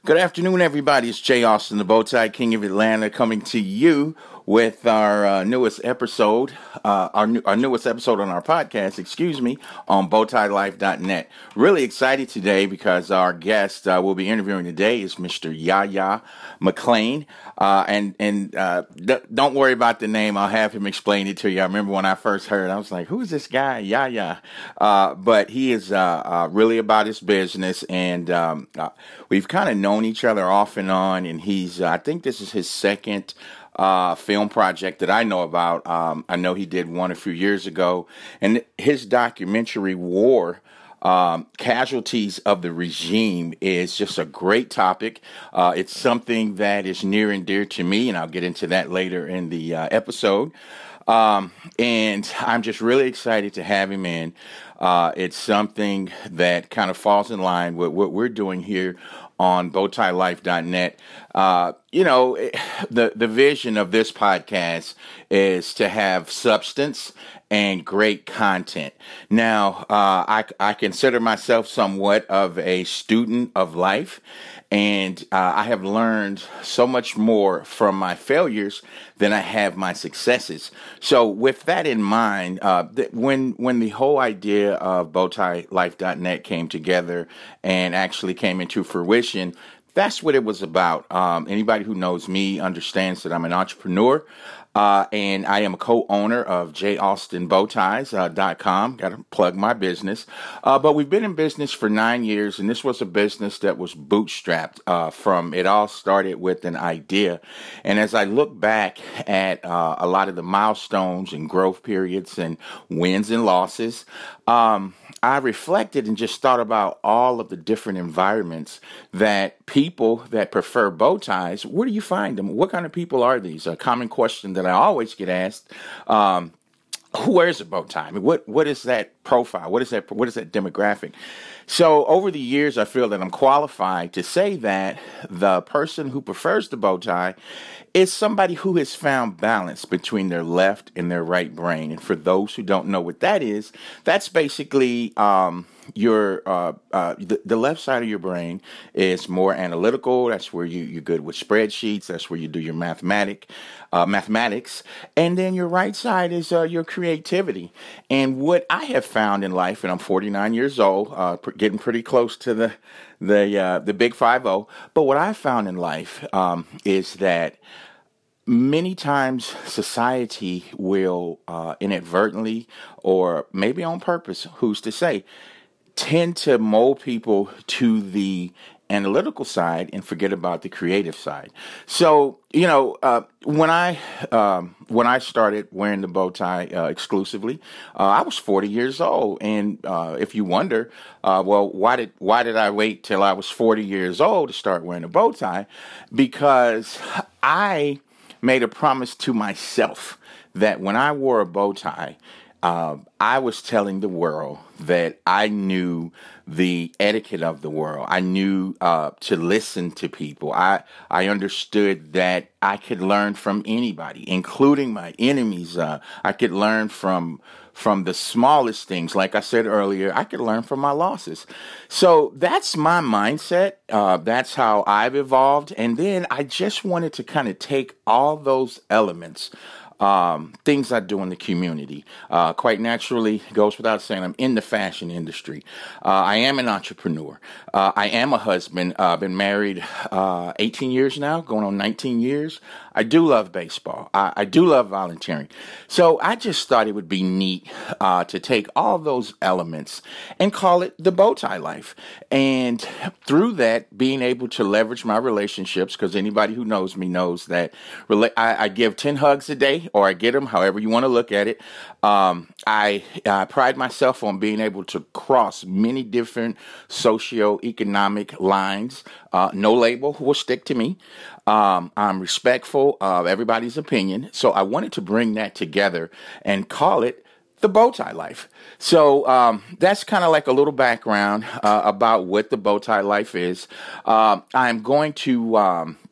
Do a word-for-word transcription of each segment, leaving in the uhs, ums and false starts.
Good afternoon, everybody. It's Jay Austin, the Bowtie King of Atlanta, coming to you with our uh, newest episode, uh, our, new, our newest episode on our podcast, excuse me, on bowtie life dot net. Really excited today because our guest uh, we'll be interviewing today is Mister Yahya McClain. Uh, and and uh, d- don't worry about the name. I'll have him explain it to you. I remember when I first heard, I was like, who is this guy? Yahya. Uh, but he is uh, uh, really about his business. And um, uh, we've kind of known each other off and on. And he's, uh, I think this is his second uh, film project that I know about. Um, I know he did one a few years ago. And his documentary, War, Um, casualties of the regime, is just a great topic. Uh, it's something that is near and dear to me, and I'll get into that later in the uh, episode. Um, and I'm just really excited to have him in. Uh, it's something that kind of falls in line with what we're doing here on bowtie life dot net. Uh, you know, the, the vision of this podcast is to have substance and great content. Now, uh, I, I consider myself somewhat of a student of life, and uh, I have learned so much more from my failures than I have my successes. So with that in mind, uh, th- when when the whole idea of bowtie life dot net came together and actually came into fruition, that's what it was about. Um, anybody who knows me understands that I'm an entrepreneur. Uh, and I am a co-owner of j austin bowties dot com. Got to plug my business. Uh, but we've been in business for nine years, and this was a business that was bootstrapped uh, from, it all started with an idea. And as I look back at uh, a lot of the milestones and growth periods and wins and losses, um, I reflected and just thought about all of the different environments that people that prefer bow ties, where do you find them? What kind of people are these? A common question that I always get asked. Um, who wears a bow tie? I mean, what what is that profile? What is that? What is that demographic? So over the years, I feel that I'm qualified to say that the person who prefers the bow tie is somebody who has found balance between their left and their right brain. And for those who don't know what that is, that's basically um, your uh, uh, the, the left side of your brain is more analytical. That's where you, you're good with spreadsheets. That's where you do your mathematic uh, mathematics. And then your right side is uh, your creativity. And what I have found in life, and I'm forty-nine years old, uh, pr- getting pretty close to the the uh, the big five oh. But what I found in life um, is that many times society will uh, inadvertently, or maybe on purpose, who's to say, tend to mold people to the analytical side and forget about the creative side. So, you know, uh, when I um, when I started wearing the bow tie uh, exclusively, uh, I was forty years old. And uh, if you wonder, uh, well, why did why did I wait till I was forty years old to start wearing a bow tie? Because I made a promise to myself that when I wore a bow tie, uh, I was telling the world that I knew the etiquette of the world. I knew uh, to listen to people. I I understood that I could learn from anybody, including my enemies. Uh, I could learn from from the smallest things. Like I said earlier, I could learn from my losses. So that's my mindset. Uh, that's how I've evolved. And then I just wanted to kind of take all those elements, Um, things I do in the community. Uh, quite naturally, goes without saying, I'm in the fashion industry. Uh, I am an entrepreneur. Uh, I am a husband. Uh, I've been married uh, eighteen years now, going on nineteen years. I do love baseball. I, I do love volunteering. So I just thought it would be neat uh, to take all those elements and call it the bow tie life. And through that, being able to leverage my relationships, because anybody who knows me knows that rela- I, I give ten hugs a day, or I get them, however you want to look at it. Um, I, I pride myself on being able to cross many different socioeconomic lines. Uh, no label will stick to me. Um, I'm respectful of everybody's opinion. So I wanted to bring that together and call it the bow tie life. So um, that's kind of like a little background uh, about what the bow tie life is. Uh, I'm going to... Um,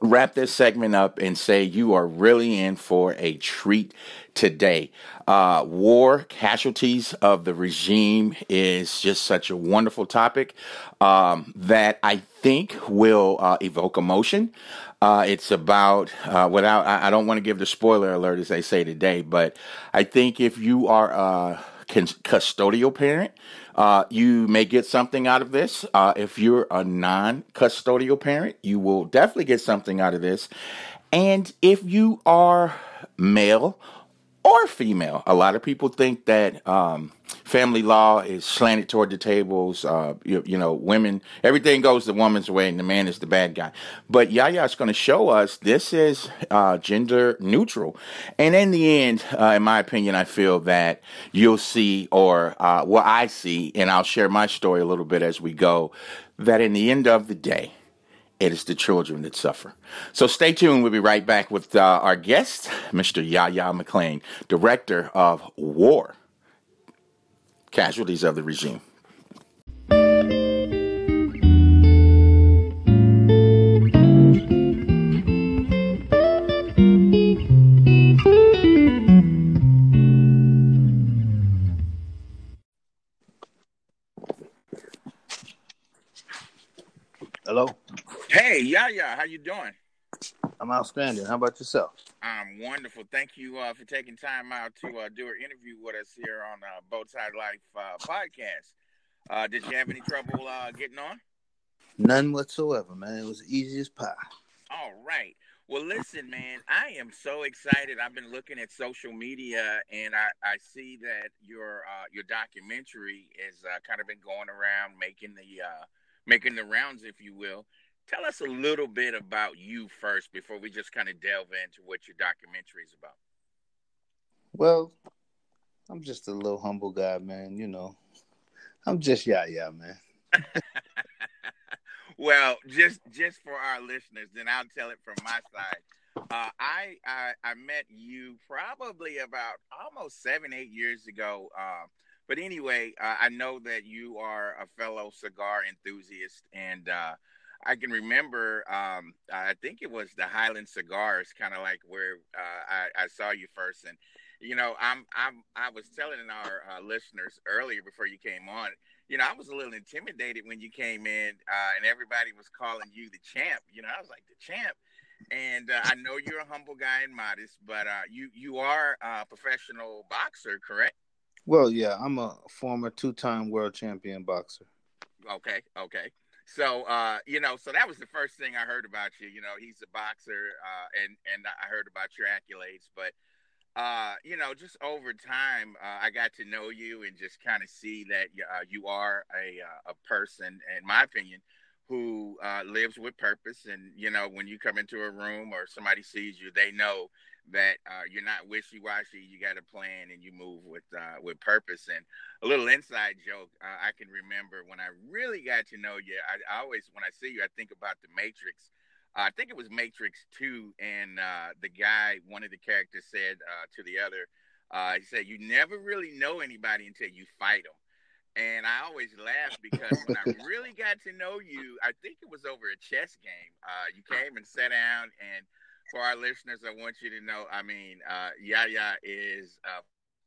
wrap this segment up and say you are really in for a treat today. Uh, war casualties of the regime is just such a wonderful topic um, that I think will uh, evoke emotion. Uh, it's about, uh, without, I, I don't want to give the spoiler alert as they say today, but I think if you are a custodial parent, uh, you may get something out of this. Uh, if you're a non-custodial parent, you will definitely get something out of this. And if you are male or female, a lot of people think that um, family law is slanted toward the tables. Uh, you, you know, women, everything goes the woman's way and the man is the bad guy. But Yaya is going to show us this is uh, gender neutral. And in the end, uh, in my opinion, I feel that you'll see, or uh, what I see, and I'll share my story a little bit as we go, that in the end of the day, it is the children that suffer. So stay tuned. We'll be right back with uh, our guest, Mister Yahya McClain, director of War Casualties of the Regime. Hello. Hey, Yahya, how you doing? I'm outstanding. How about yourself? I'm wonderful. Thank you uh, for taking time out to uh, do an interview with us here on uh, Bowtie Life uh, podcast. Uh, did you have any trouble uh, getting on? None whatsoever, man. It was easy as pie. All right. Well, listen, man, I am so excited. I've been looking at social media, and I, I see that your uh, your documentary has uh, kind of been going around, making the uh, making the rounds, if you will. Tell us a little bit about you first before we just kind of delve into what your documentary is about. Well, I'm just a little humble guy, man. You know, I'm just yeah, yeah, man. Well, just just for our listeners, then I'll tell it from my side. Uh, I, I I met you probably about almost seven, eight years ago. Uh, but anyway, uh, I know that you are a fellow cigar enthusiast, and uh, I can remember, um, I think it was the Highland Cigars, kind of like where uh, I, I saw you first. And, you know, I'm, I'm, I was telling our uh, listeners earlier before you came on, you know, I was a little intimidated when you came in uh, and everybody was calling you the champ. You know, I was like, the champ. And uh, I know you're a humble guy and modest, but uh, you, you are a professional boxer, correct? Well, yeah, I'm a former two-time world champion boxer. Okay, okay. So, uh, you know, so that was the first thing I heard about you. You know, he's a boxer, uh, and and I heard about your accolades. But, uh, you know, just over time, uh, I got to know you and just kind of see that uh, you are a uh, a person, in my opinion, who uh, lives with purpose. And, you know, when you come into a room or somebody sees you, they know that uh, you're not wishy-washy. You got a plan and you move with uh, with purpose. And a little inside joke, uh, I can remember when I really got to know you, I, I always, when I see you, I think about The Matrix. Uh, I think it was Matrix two, and uh, the guy, one of the characters said uh, to the other, uh, he said, you never really know anybody until you fight them. And I always laugh because when I really got to know you, I think it was over a chess game. Uh, you came and sat down, and for our listeners, I want you to know, I mean, uh, Yahya is uh,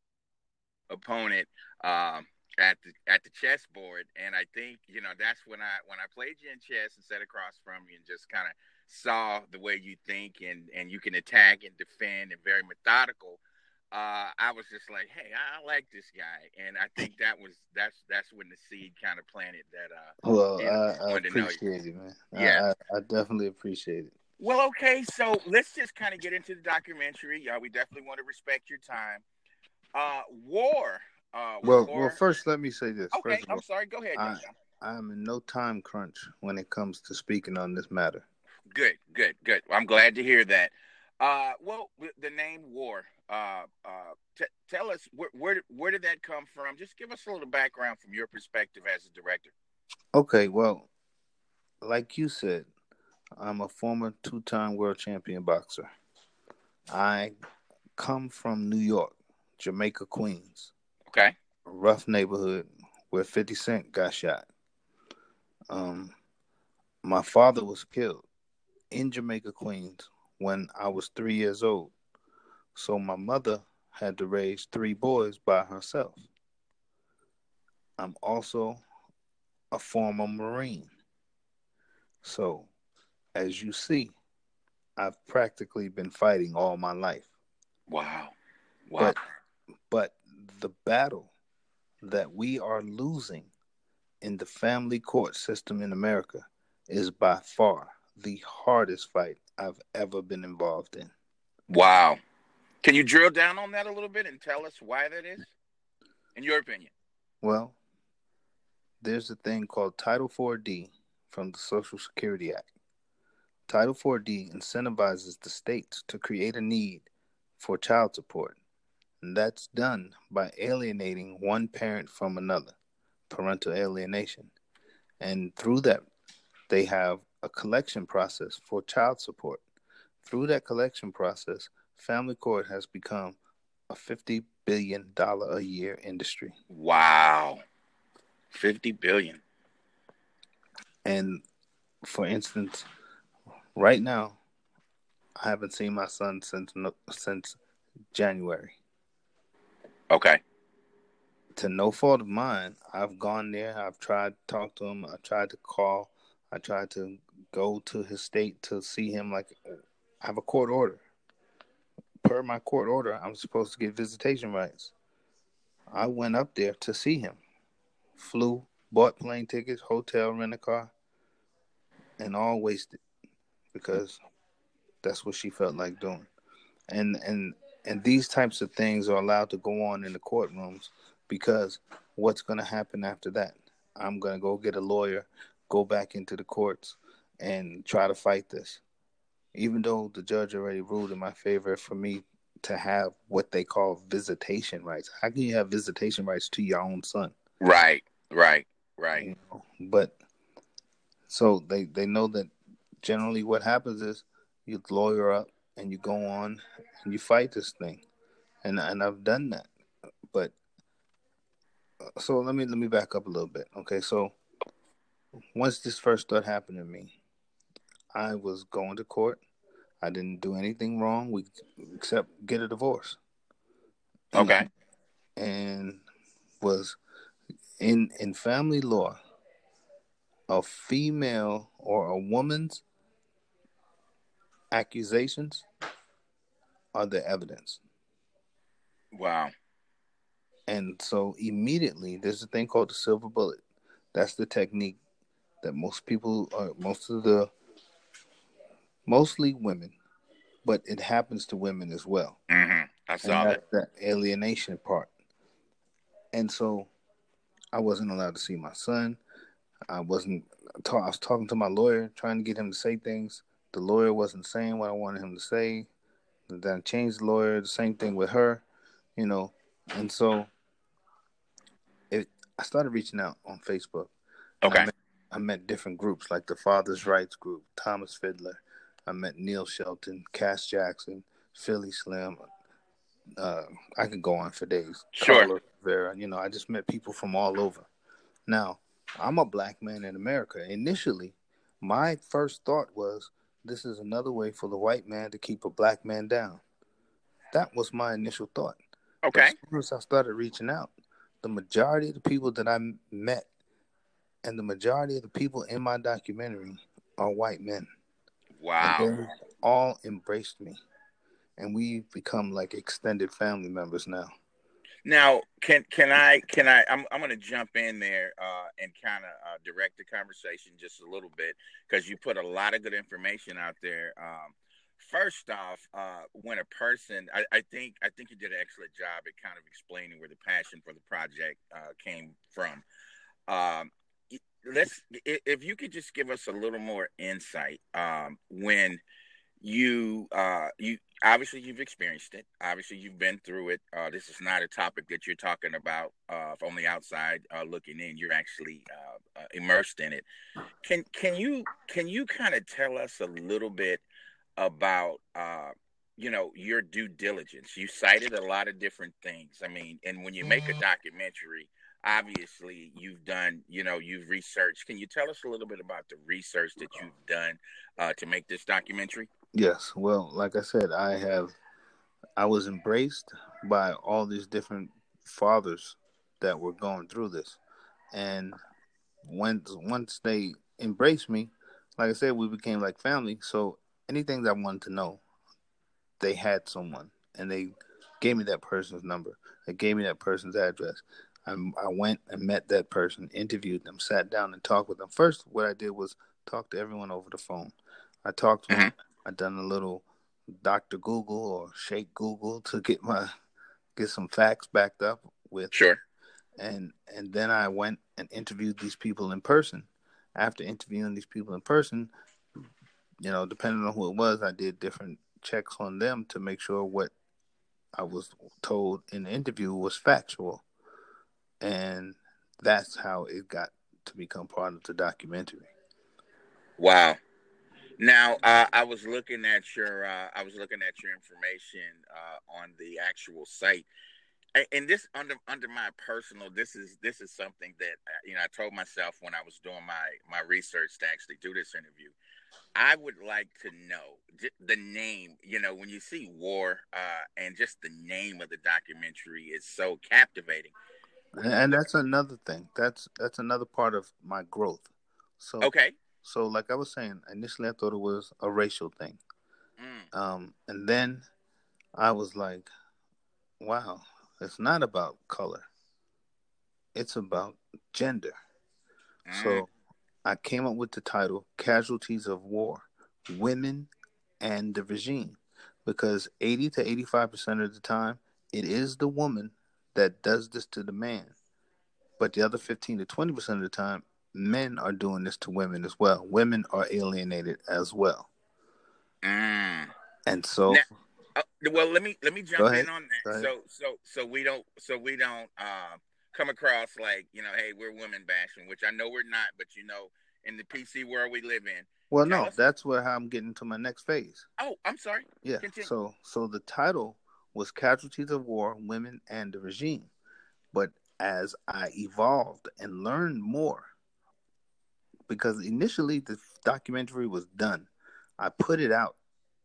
opponent um, at the at the chessboard, and I think you know that's when I when I played you in chess and sat across from you and just kind of saw the way you think and and you can attack and defend and very methodical. Uh, I was just like, hey, I, I like this guy, and I think that was that's that's when the seed kind of planted that. Uh, Well, you know, I, I appreciate it, man. Yeah, I, I, I definitely appreciate it. Well, okay, so let's just kind of get into the documentary. Uh, we definitely want to respect your time. Uh, war. Uh, well, war. well, first let me say this. Okay, first I'm all, sorry. Go ahead. I, I am in no time crunch when it comes to speaking on this matter. Good, good, good. I'm glad to hear that. Uh, well, the name War. Uh, uh, t- tell us where, where where did that come from? Just give us a little background from your perspective as a director. Okay, well, like you said, I'm a former two-time world champion boxer. I come from New York, Jamaica, Queens. Okay. A rough neighborhood where fifty Cent got shot. Um, my father was killed in Jamaica, Queens, when I was three years old. So my mother had to raise three boys by herself. I'm also a former Marine. So, as you see, I've practically been fighting all my life. Wow. Wow. But but the battle that we are losing in the family court system in America is by far the hardest fight I've ever been involved in. Wow. Can you drill down on that a little bit and tell us why that is, in your opinion? Well, there's a thing called Title four D from the Social Security Act. Title four D incentivizes the states to create a need for child support, and that's done by alienating one parent from another, parental alienation. And through that, they have a collection process for child support. Through that collection process, family court has become a fifty billion dollars a year industry. Wow. fifty billion dollars. And for instance, right now, I haven't seen my son since since January. Okay. To no fault of mine, I've gone there. I've tried to talk to him. I tried to call. I tried to go to his state to see him. Like, I have a court order. Per my court order, I'm supposed to get visitation rights. I went up there to see him. Flew, bought plane tickets, hotel, rent a car, and all wasted because that's what she felt like doing. And and and these types of things are allowed to go on in the courtrooms because what's going to happen after that? I'm going to go get a lawyer, go back into the courts, and try to fight this. Even though the judge already ruled in my favor for me to have what they call visitation rights. How can you have visitation rights to your own son? Right, right, right. You know? But so they, they know that generally what happens is you lawyer up and you go on and you fight this thing. And and I've done that. But so let me let me back up a little bit. Okay, so once this first started happening to me, I was going to court. I didn't do anything wrong we, except get a divorce. And, Okay. And was in in family law, a female or a woman's accusations are the evidence. Wow. And so immediately there's a thing called the silver bullet. That's the technique that most people, uh, most of the, mostly women, but it happens to women as well. Mm-hmm. I saw and that. that's that alienation part. And so I wasn't allowed to see my son. I wasn't. I was talking to my lawyer, trying to get him to say things. The lawyer wasn't saying what I wanted him to say. Then I changed the lawyer. The same thing with her, you know. And so it. I started reaching out on Facebook. Okay. I met, I met different groups like the Father's Rights Group, Thomas Fiddler. I met Neil Shelton, Cass Jackson, Philly Slim. Uh, I could go on for days. Sure. Carlos Rivera. You know, I just met people from all over. Now, I'm a black man in America. Initially, my first thought was, this is another way for the white man to keep a black man down. That was my initial thought. Okay. But as soon as I started reaching out, the majority of the people that I met and the majority of the people in my documentary are white men. Wow. And they all embraced me. And we've become like extended family members now. Now, can can I can I I'm I'm going to jump in there uh, and kind of uh, direct the conversation just a little bit because you put a lot of good information out there. Um, first off, uh, when a person, I, I think I think you did an excellent job at kind of explaining where the passion for the project uh, came from. Um, let's if you could just give us a little more insight um, when. You, uh, you obviously you've experienced it. Obviously you've been through it. Uh, this is not a topic that you're talking about uh, from the outside uh, looking in. You're actually uh, uh, immersed in it. Can can you can you kind of tell us a little bit about uh, you know your due diligence? You cited a lot of different things. I mean, and when you make a documentary, obviously you've done, you know, you've researched. Can you tell us a little bit about the research that you've done uh, to make this documentary? Yes. Well, like I said, I have I was embraced by all these different fathers that were going through this, and once once they embraced me, like I said, we became like family. So anything that I wanted to know, they had someone, and they gave me that person's number. They gave me that person's address. I, I went and met that person, interviewed them, sat down and talked with them. First, what I did was talk to everyone over the phone. I talked to them. Mm-hmm. I done a little Doctor Google or Shake Google to get my get some facts backed up with, Sure. and and then I went and interviewed these people in person. After interviewing these people in person, you know, depending on who it was, I did different checks on them to make sure what I was told in the interview was factual. And that's how it got to become part of the documentary. Wow. Now, uh, I was looking at your, uh, I was looking at your information uh, on the actual site, and this under under my personal, this is this is something that uh, you know I told myself when I was doing my my research to actually do this interview. I would like to know the name. You know, when you see war, uh, and just the name of the documentary is so captivating. And that's another thing. That's that's another part of my growth. So Okay. So, like I was saying, initially I thought it was a racial thing. Mm. Um, and then I was like, wow, it's not about color. It's about gender. Mm. So I came up with the title, Casualties of War, Women and the Regime. Because eighty to eighty-five percent of the time, it is the woman that does this to the man. But the other fifteen to twenty percent of the time, men are doing this to women as well. Women are alienated as well. Mm. And so, Now, uh, well, let me let me go jump ahead. in on Go that. ahead. So so so we don't so we don't uh, come across like you know, hey, we're women bashing, which I know we're not, but you know, in the P C world we live in, Well, tell no, us. that's where I'm getting to my next phase. Oh, I'm sorry. Yeah. Continue. So, so the title was Casualties of War, Women and the Regime. But as I evolved and learned more, because initially the documentary was done, I put it out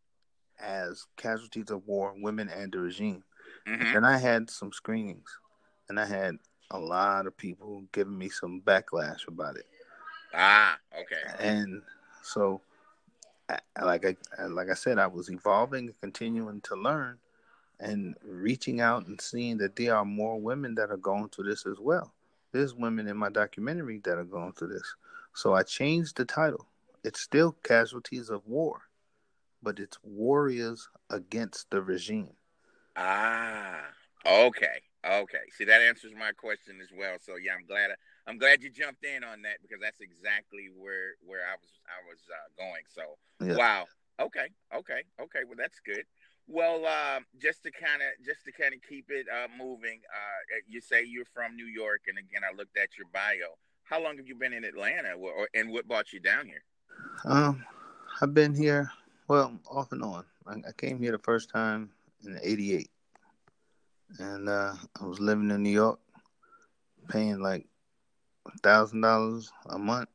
as Casualties of War, Women and the Regime. And Mm-hmm. then I had some screenings, and I had a lot of people giving me some backlash about it. Ah, okay. And so, like I like I said, I was evolving and continuing to learn and reaching out and seeing that there are more women that are going through this as well. There's women in my documentary that are going through this. So I changed the title. It's still Casualties of War, but it's Warriors Against the Regime. Ah, okay, okay. See, that answers my question as well. So yeah, I'm glad I'm glad you jumped in on that because that's exactly where where I was I was uh, going. So Yeah. wow. Okay, okay, okay. Well, that's good. Well, uh, just to kind of just to kind of keep it uh, moving, uh, you say you're from New York, and again, I looked at your bio. How long have you been in Atlanta, or, or and what brought you down here? Um, I've been here, well, off and on. I, I came here the first time in eighty-eight. And uh, I was living in New York, paying like a thousand dollars a month,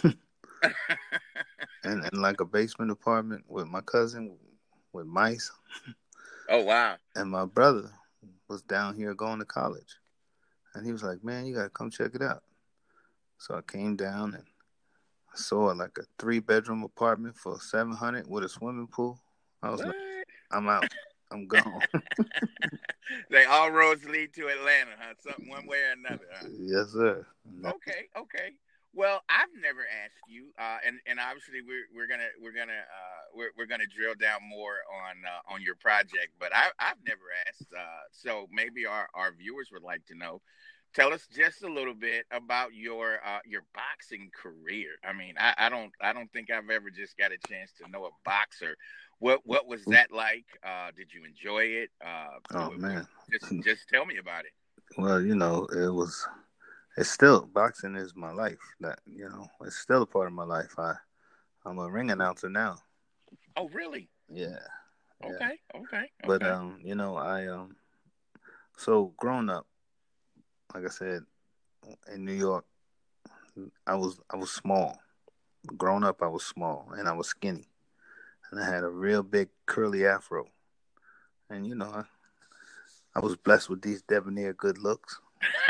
and in like a basement apartment with my cousin with mice. Oh wow! And my brother was down here going to college, and he was like, "Man, you gotta come check it out." So I came down and I saw like a three bedroom apartment for seven hundred with a swimming pool. I was What? like, "I'm out. I'm gone." They all roads lead to Atlanta, huh? Something one way or another, huh? Yes, sir. Okay, okay. Well, I've never asked you, uh, and and obviously we're we're gonna we're gonna uh, we're we're gonna drill down more on uh, on your project, but I I've never asked. Uh, so maybe our our viewers would like to know. Tell us just a little bit about your uh, your boxing career. I mean, I, I don't I don't think I've ever just got a chance to know a boxer. What what was that like? Uh, did you enjoy it? Uh, Oh what, what, man. just just tell me about it. Well, you know, it was. It's still boxing is my life. That you know, it's still a part of my life. I I'm a ring announcer now. Oh, really? Yeah, yeah. Okay, okay, But okay. um, you know, I um, so growing up, like I said, in New York, I was I was small. Growing up, I was small and I was skinny, and I had a real big curly afro. And you know, I, I was blessed with these debonair good looks.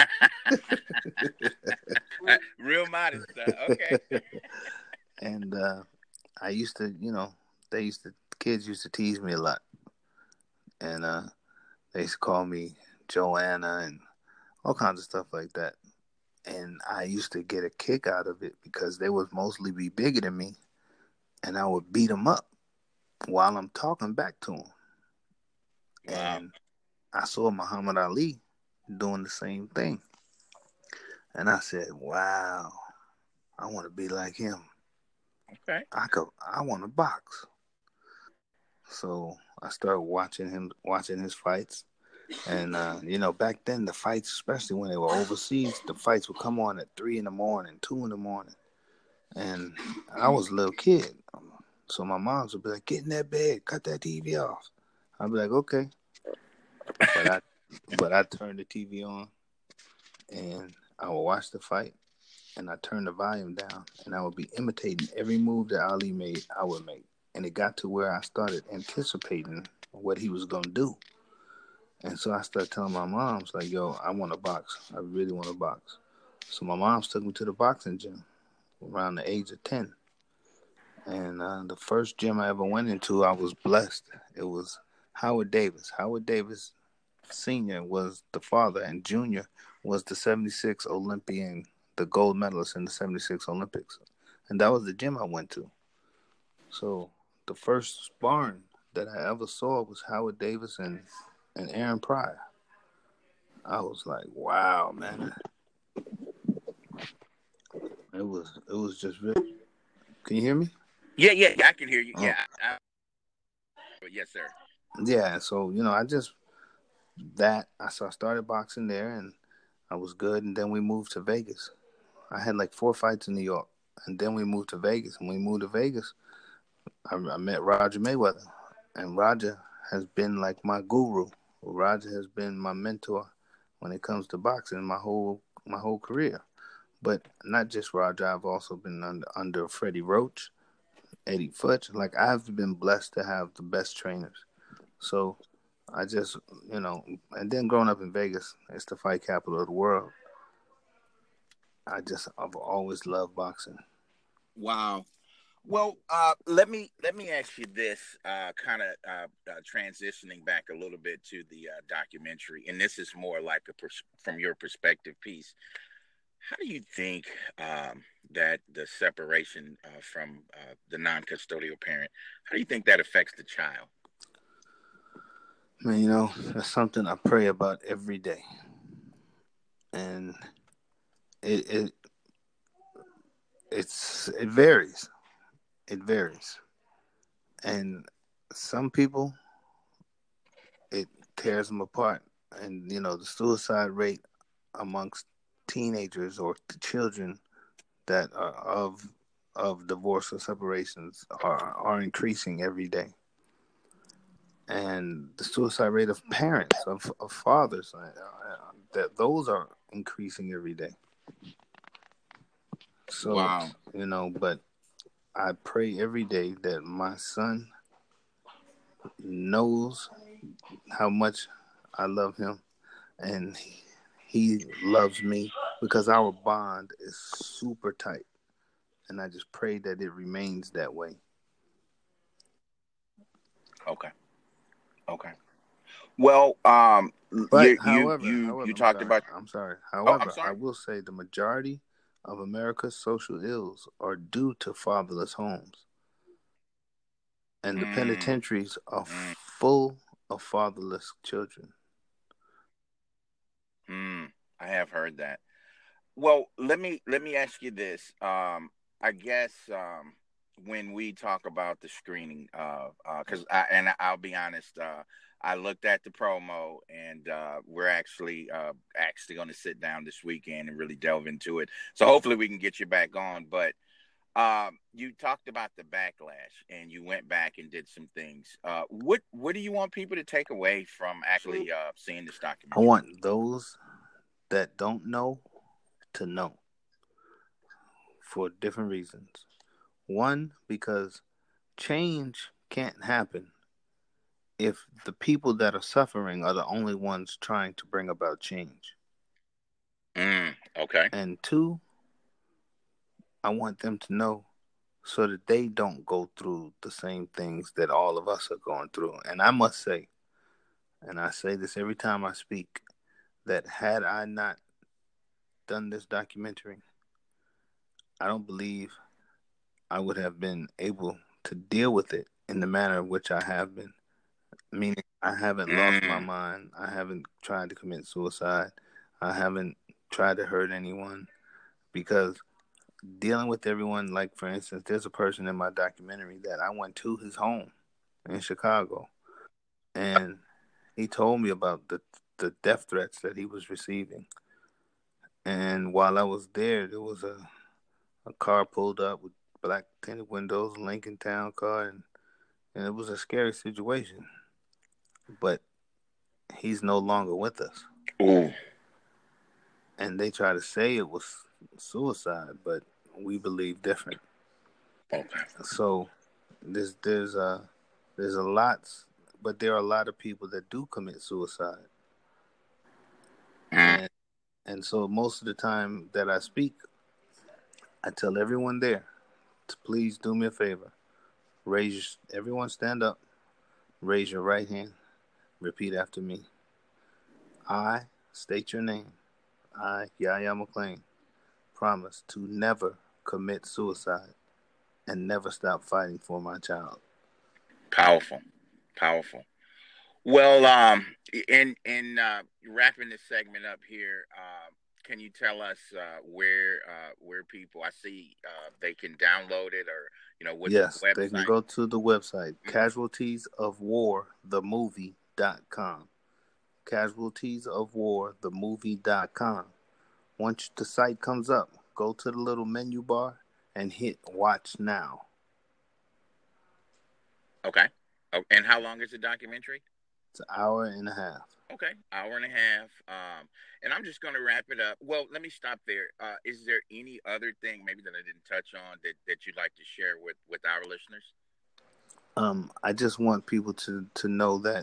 Real modest stuff. Okay. And uh, I used to, you know, they used to kids used to tease me a lot, and uh, they used to call me Joanna and all kinds of stuff like that. And I used to get a kick out of it because they would mostly be bigger than me, and I would beat them up while I'm talking back to them. Wow. And I saw Muhammad Ali doing the same thing, and I said, "Wow, I want to be like him. Okay. I could. I want to box." So I started watching him, watching his fights. And, uh, you know, back then, the fights, especially when they were overseas, the fights would come on at three in the morning, two in the morning. And I was a little kid. So my moms would be like, get in that bed, cut that T V off. I'd be like, okay. But I, but I turned the T V on and I would watch the fight and I turned the volume down and I would be imitating every move that Ali made, I would make. And it got to where I started anticipating what he was going to do. And so I started telling my moms, like, yo, I want to box. I really want to box. So my moms took me to the boxing gym around the age of ten. And uh, the first gym I ever went into, I was blessed. It was Howard Davis. Howard Davis Senior was the father, and Junior was the seventy-six Olympian, the gold medalist in the seventy-six Olympics. And that was the gym I went to. So the first sparring that I ever saw was Howard Davis and, and Aaron Pryor. I was like, wow, man. It was it was just really. Can you hear me? Yeah, yeah, I can hear you. Yeah, I, I, yes, sir. Yeah, so you know, I just that I so I started boxing there, and I was good, and then we moved to Vegas. I had like four fights in New York, and then we moved to Vegas. And when we moved to Vegas, I, I met Roger Mayweather, and Roger has been like my guru. Roger has been my mentor when it comes to boxing my whole my whole career. But not just Roger. I've also been under under Freddie Roach, Eddie Futch. Like I've been blessed to have the best trainers. So I just, you know, and then growing up in Vegas, it's the fight capital of the world. I just, I've always loved boxing. Wow. Well, uh, let me let me ask you this, uh, kind of uh, uh, transitioning back a little bit to the uh, documentary, and this is more like a pers- from your perspective piece. How do you think um, that the separation uh, from uh, the non-custodial parent, how do you think that affects the child? Man, you know, that's something I pray about every day, and it it it's it varies. It varies, and some people it tears them apart, and you know the suicide rate amongst teenagers or children that are of of divorce or separations are are increasing every day, and the suicide rate of parents of, of fathers uh, uh, that those are increasing every day. So Wow. you know, but I pray every day that my son knows how much I love him, and he loves me because our bond is super tight, and I just pray that it remains that way. Okay. Okay. Well, um, But you you however, you you however, I'm talked sorry. about. I'm sorry. Oh, I'm However, I sorry. will say the majority of America's social ills are due to fatherless homes, and the Mm, penitentiaries are mm, full of fatherless children. mm. I have heard that. Well, let me let me ask you this. Um, I guess um, when we talk about the screening, uh, because I and I'll be honest, uh, I looked at the promo, and uh, we're actually uh, actually going to sit down this weekend and really delve into it. So hopefully we can get you back on. But um, you talked about the backlash, and you went back and did some things. Uh, what what do you want people to take away from actually uh, seeing this I documentary? want those that don't know to know for different reasons. One, because change can't happen if the people that are suffering are the only ones trying to bring about change. Mm, okay. And two, I want them to know so that they don't go through the same things that all of us are going through. And I must say, and I say this every time I speak, that had I not done this documentary, I don't believe I would have been able to deal with it in the manner in which I have been. Meaning, I haven't lost my Mm, mind. I haven't tried to commit suicide. I haven't tried to hurt anyone because dealing with everyone, like for instance, there's a person in my documentary that I went to his home in Chicago, and he told me about the the death threats that he was receiving. And while I was there, there was a, a car pulled up with black tinted windows, a Lincoln Town car, and, and it was a scary situation. But he's no longer with us. ooh, And they try to say it was suicide, but we believe different. okay. So there's there's a there's a lots, but there are a lot of people that do commit suicide, Mm, and and so most of the time that I speak, I tell everyone there to please do me a favor, raise your, everyone stand up, raise your right hand, repeat after me. I state your name. I Yahya McClain promise to never commit suicide and never stop fighting for my child. powerful, powerful. Well, um, in in uh, wrapping this segment up here, uh, can you tell us uh, where uh, where people? I see uh, they can download it, or you know, what's the Yes, they can website? go to the website, Mm-hmm. casualties of war the movie dot com. casualties of war the movie dot com. Once the site comes up, go to the little menu bar and hit watch now. Okay. Oh, and how long is the documentary? It's an hour and a half. Okay, hour and a half. Um, and I'm just going to wrap it up. Well, let me stop there. Uh, is there any other thing maybe that I didn't touch on that, that you'd like to share with, with our listeners? Um, I just want people to, to know that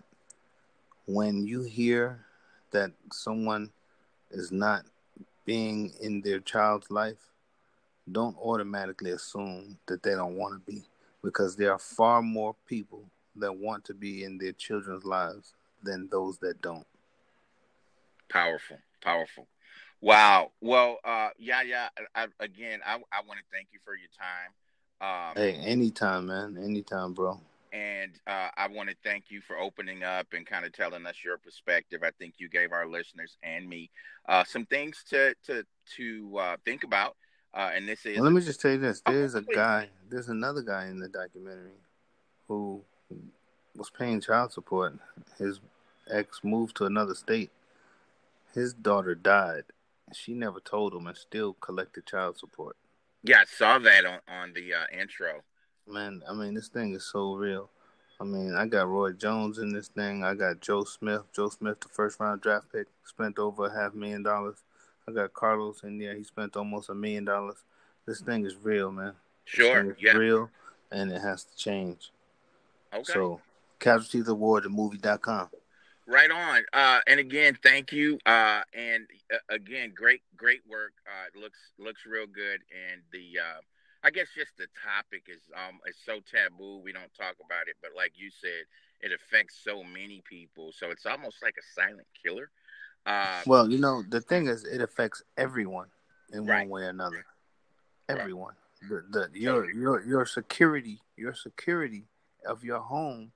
when you hear that someone is not being in their child's life, don't automatically assume that they don't want to be, because there are far more people that want to be in their children's lives than those that don't. Powerful, powerful. Wow. Well, uh, yeah, yeah. I, I, again, I, I want to thank you for your time. Um, Hey, anytime, man. Anytime, bro. and uh, I want to thank you for opening up and kind of telling us your perspective. I think you gave our listeners and me uh, some things to to to uh, think about. Uh, and this Well, is let a me just tell you this. oh, There's a please. guy, there's another guy in the documentary who was paying child support. His ex moved to another state. His daughter died. She never told him and still collected child support. Yeah, I saw that on on the uh, intro. Man, I mean, this thing is so real. I mean, I got Roy Jones in this thing. I got Joe Smith. Joe Smith, the first round draft pick, spent over a half million dollars. I got Carlos in there. He spent almost a million dollars. This thing is real, man. This Sure. thing is Yeah. real, and it has to change. Okay. So, casualties of war the movie dot com. Right on. Uh, and again, thank you. Uh, and uh, again, great, great work. Uh, looks looks real good. And the, uh, I guess, just the topic is um, is so taboo. We don't talk about it, but like you said, it affects so many people. So it's almost like a silent killer. Uh, Well, you know, the thing is, it affects everyone in right, one way or another. right, Everyone. The, the your totally. your your security, your security of your home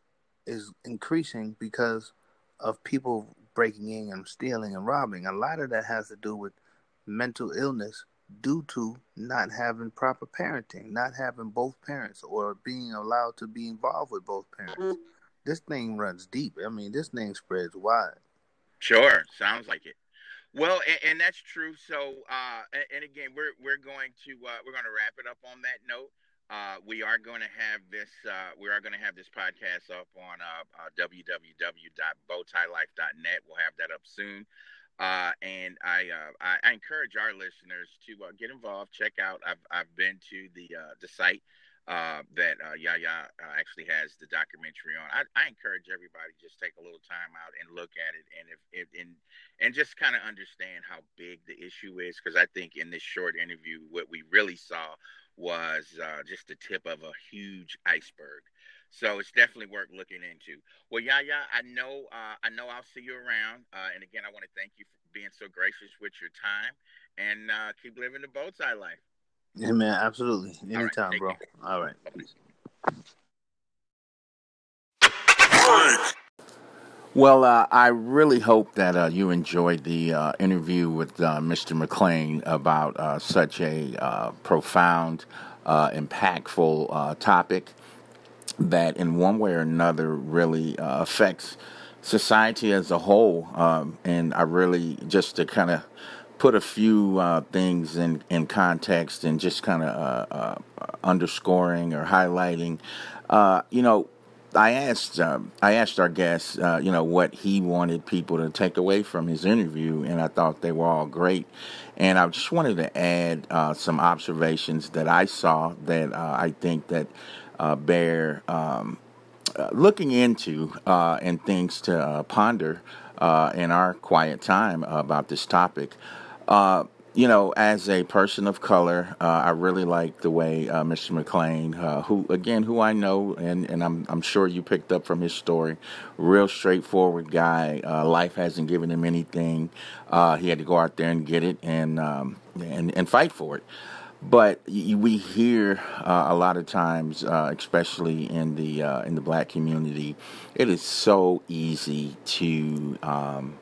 is increasing because of people breaking in and stealing and robbing. A lot of that has to do with mental illness due to not having proper parenting, not having both parents, or being allowed to be involved with both parents. This thing runs deep. I mean, this thing spreads wide. Sure, sounds like it. Well, and, and that's true. So, uh, and, and again, we're we're going to uh, we're going to wrap it up on that note. Uh, we are going to have this uh, we are going to have this podcast up on uh, uh, w w w dot bowtielife dot net. We'll have that up soon. Uh, and I, uh, I I encourage our listeners to uh, get involved. Check out. I've I've been to the uh, the site uh, that uh, Yaya uh, actually has the documentary on. I, I encourage everybody just take a little time out and look at it, and if, if and and just kind of understand how big the issue is. Because I think in this short interview, what we really saw was uh, just the tip of a huge iceberg. So it's definitely worth looking into. Well, yeah, yeah, I know, uh, I know, I'll see you around. Uh, and again, I want to thank you for being so gracious with your time, and uh, keep living the bow tie life. Yeah, man, absolutely. All right, Anytime, take bro. care. All right. Bye-bye. Peace. Well, uh, I really hope that uh, you enjoyed the uh, interview with uh, Mister McClain about uh, such a uh, profound, uh, impactful uh, topic that, in one way or another, really uh, affects society as a whole. Um, and I really, just to kind of put a few uh, things in, in context and just kind of uh, uh, underscoring or highlighting, uh, you know, I asked um, I asked our guest, uh, you know, what he wanted people to take away from his interview, and I thought they were all great. And I just wanted to add uh, some observations that I saw that uh, I think that uh, bear um, uh, looking into uh, and things to uh, ponder uh, in our quiet time about this topic. Uh, you know, as a person of color, uh, I really like the way uh, Mister McClain, uh, who again, who I know, and, and I'm I'm sure you picked up from his story, real straightforward guy. Uh, life hasn't given him anything. Uh, he had to go out there and get it and um, and and fight for it. But we hear uh, a lot of times, uh, especially in the uh, in the black community, it is so easy to um,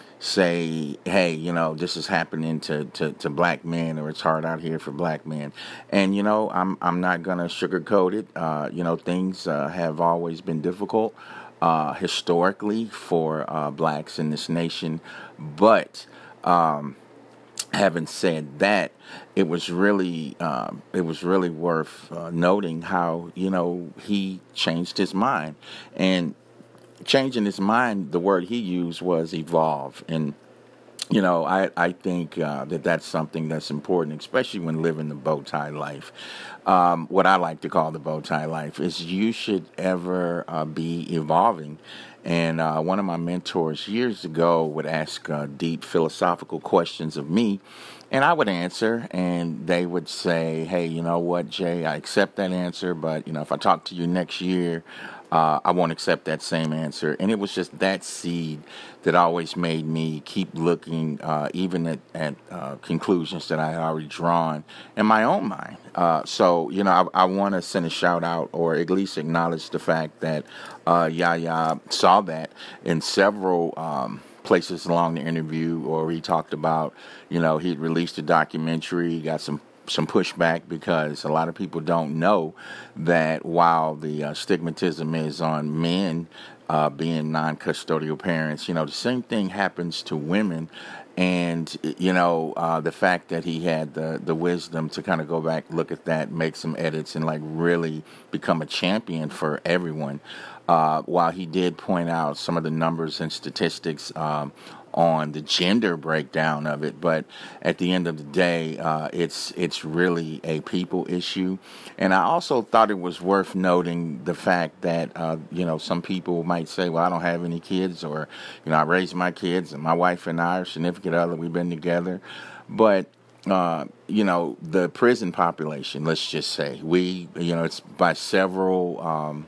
say, hey, you know, this is happening to, to, to black men, or it's hard out here for black men. And, you know, I'm I'm not going to sugarcoat it. Uh, you know, things uh, have always been difficult uh, historically for uh, blacks in this nation. But um, having said that, it was really um, it was really worth uh, noting how, you know, he changed his mind. And changing his mind, the word he used was evolve. And, you know, I, I think uh, that that's something that's important, especially when living the bow tie life. Um, what I like to call the bow tie life is you should ever uh, be evolving. And uh, one of my mentors years ago would ask uh, deep philosophical questions of me, and I would answer, and they would say, hey, you know what, Jay, I accept that answer, but, you know, if I talk to you next year, uh, I won't accept that same answer. And it was just that seed that always made me keep looking, uh, even at, at uh, conclusions that I had already drawn in my own mind. Uh, so, you know, I, I want to send a shout out, or at least acknowledge the fact that uh, Yaya saw that in several um, places along the interview, or he talked about, you know, he'd released a documentary, got some some pushback because a lot of people don't know that while the uh, stigmatism is on men uh, being non-custodial parents, you know, the same thing happens to women. And, you know, uh, the fact that he had the, the wisdom to kind of go back, look at that, make some edits, and like really become a champion for everyone. Uh, while he did point out some of the numbers and statistics um, on the gender breakdown of it, but at the end of the day, uh, it's it's really a people issue. And I also thought it was worth noting the fact that uh, you know, some people might say, well, I don't have any kids, or, you know, I raised my kids, and my wife and I are significant other, we've been together, but uh, you know, the prison population, let's just say, we, you know, it's by several um,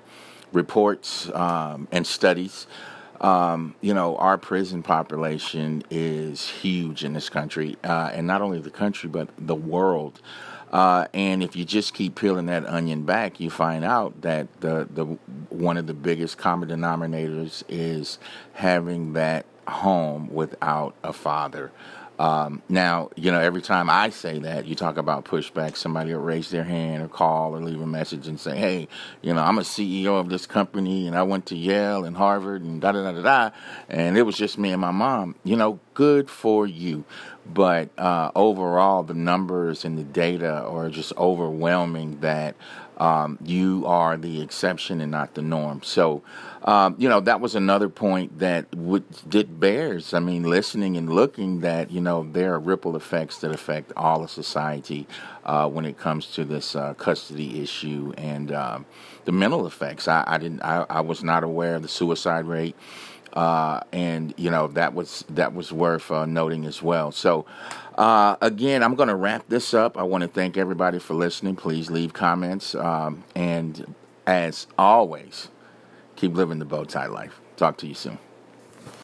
reports um, and studies. Um, you know, our prison population is huge in this country, uh, and not only the country, but the world. Uh, and if you just keep peeling that onion back, you find out that the, the one of the biggest common denominators is having that home without a father. Um, now, you know, every time I say that, you talk about pushback, somebody will raise their hand or call or leave a message and say, hey, you know, I'm a C E O of this company, and I went to Yale and Harvard and da-da-da-da-da, and it was just me and my mom. You know, good for you. But uh, overall, the numbers and the data are just overwhelming that Um, you are the exception and not the norm. So, um, you know, that was another point that would, that bears, I mean, listening and looking that, you know, there are ripple effects that affect all of society uh, when it comes to this uh, custody issue and um, the mental effects. I, I didn't, I, I was not aware of the suicide rate. Uh, and you know that was that was worth uh, noting as well. So uh, again, I'm going to wrap this up. I want to thank everybody for listening. Please leave comments, um, and as always, keep living the bow tie life. Talk to you soon.